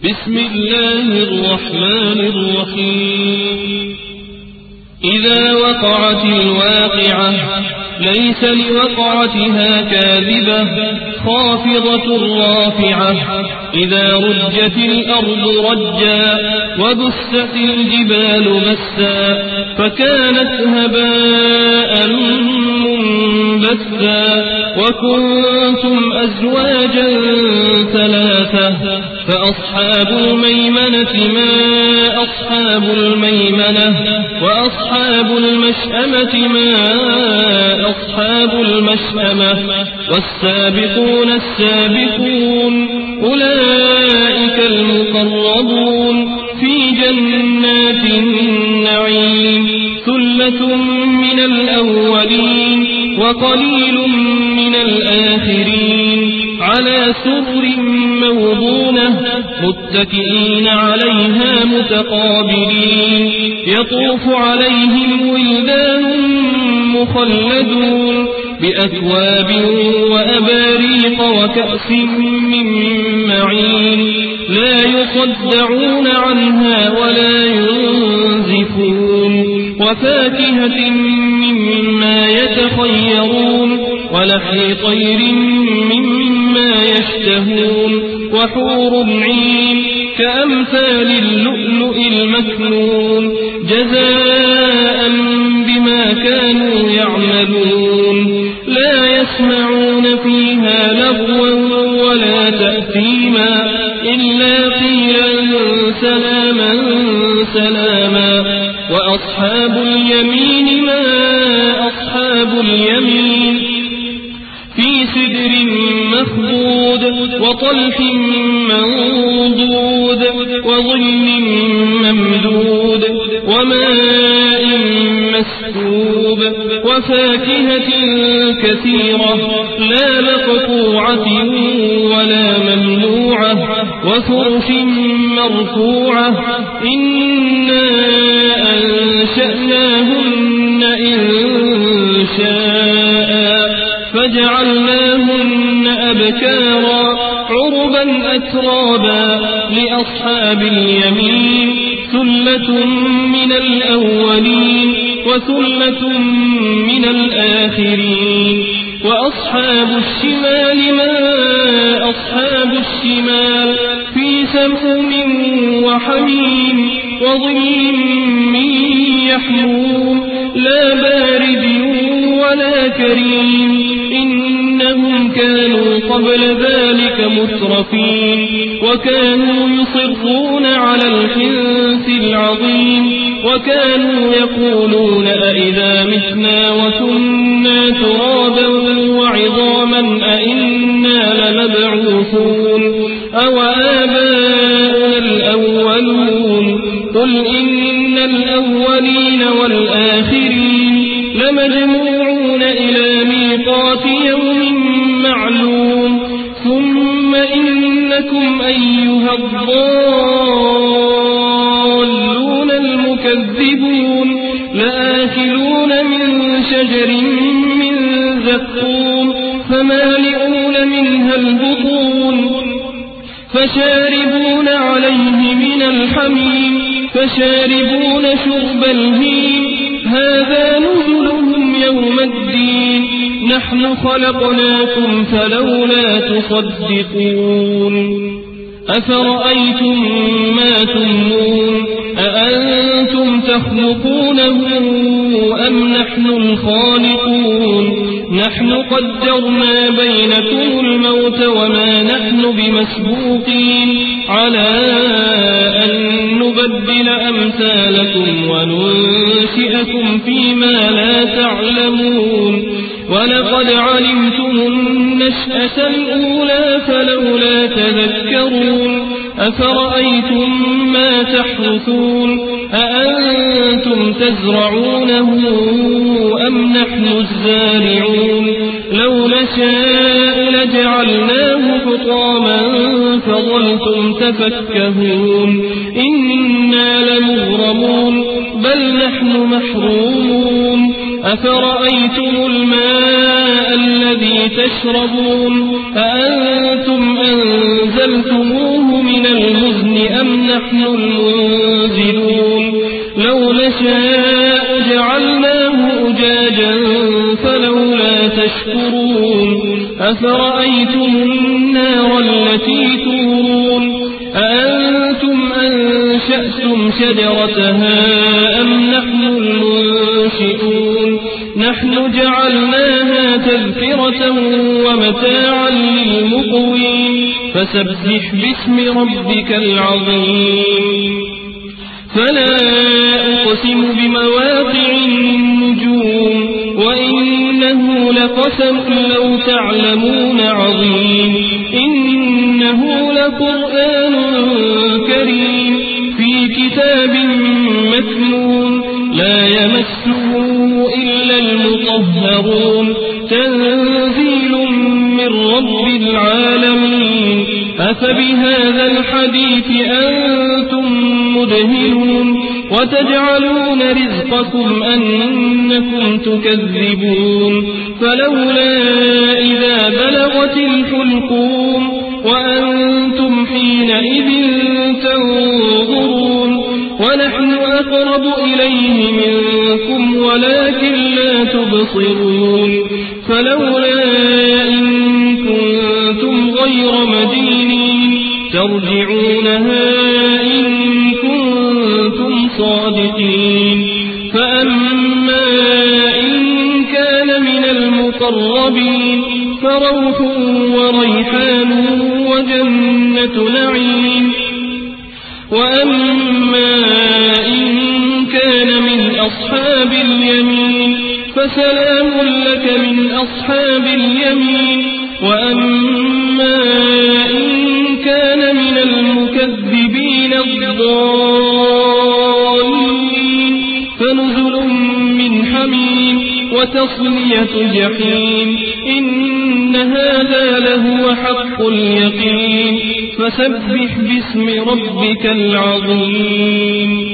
بسم الله الرحمن الرحيم إذا وقعت الواقعة ليس لوقعتها كاذبة خافضة رافعة إذا رجت الأرض رجا وبست الجبال بسا فكانت هباء منبثا وكنتم أزواجا ثلاثة فأصحاب الميمنة ما أصحاب الميمنة وأصحاب المشأمة ما أصحاب المشأمة والسابقون السابقون أولئك المقربون في جنات النعيم ثلة من الأولين وقليل من الآخرين على سرر موضونة متكئين عليها متقابلين يطوف عليهم ولدان مخلدون بأكواب وأباريق وكأس من معين لا يصدعون عنها ولا ينزفون وفاكهة مما يتخيرون ولحم طير مما يشتهون وحور عين كأمثال اللؤلؤ المكنون جزاء بما كانوا يعملون لا يسمعون فيها لغوا ولا تأثيما إلا قيلا سلاما سلاما وأصحاب اليمين ما أصحاب اليمين في سدر مخضود وطلح منضود وظل ممدود وماء مسكوب وفاكهة كثيرة لا مقطوعة ولا ممنوعة وفرش مرفوعة إنا أنشأناهن إن شاء فجعلناهن أبكارا عربا أترابا لأصحاب اليمين ثلة من الأولين وثلة من الآخرين وأصحاب الشمال ما أصحاب الشمال في سموم وحميم وظل من يحموم لا بارد ولا كريم إنهم كانوا قبل ذلك مترفين وكانوا يصرون على الحنث العظيم وكانوا يقولون أئذا متنا وكنا ترابا وعظاما أئنا لمبعوثون أو آباؤنا الأولون قل إن الأولين والآخرين لمجموعون إلى ميقات يوم معلوم ثم إنكم أيها الضالون المكذبون لآكلون من شجر من زقوم فمالئون منها البطون فشاربون عليه من الحميم فشاربون شرب الهيم هذا نزلهم يوم الدين نحن خلقناكم فلولا تصدقون أفرأيتم ما تمنون أأنتم تخلقونه أم نحن الخالقون نحن قدرنا بينكم الموت وما نحن بمسبوقين على أن نبدل أمثالكم وننشئكم فيما لا تعلمون ولقد علمتم النشأة الأولى فلولا تذكرون أفرأيتم ما تحرثون أأنتم تزرعونه أم نحن الزارعون لو نشاء لجعلناه حطاما فظلتم تفكهون إنا لمغرمون بل نحن محرومون أفرأيتم الماء الذي تشربون أأنتم أنزلتموه من المزن الجن أم نحن المنزلون لو نشاء جعلناه أجاجا فلولا تشكرون أفرأيتم النار التي تورون أأنتم أنشأتم شجرتها أم نحن المنشئون نحن جعلناها تذكرة ومتاعا للمقوين فسبح باسم ربك العظيم فلا أقسم بمواقع النجوم وإنه لقسم لو تعلمون عظيم إنه لقرآن كريم في كتاب مكنون لا يمسه إلا المطهرون تنزيل من رب العالمين أفبهذا الحديث أنتم مدهنون وتجعلون رزقكم أنكم تكذبون فلولا إذا بلغت الحلقوم وأنتم حينئذ تنظرون ونحن أقرب إليه منكم ولكن لا تبصرون فلولا إن كنتم غير مدينين ترجعونها إن كنتم صادقين فأما إن كان من المقربين فروح وريحان وجنة نعيم وأما إن كان من أصحاب اليمين فسلام لك من أصحاب اليمين وأما إن كان من المكذبين الضالين فنزل من حميم وتصلية جحيم إن هذا لهو حق اليقين فسبح باسم ربك العظيم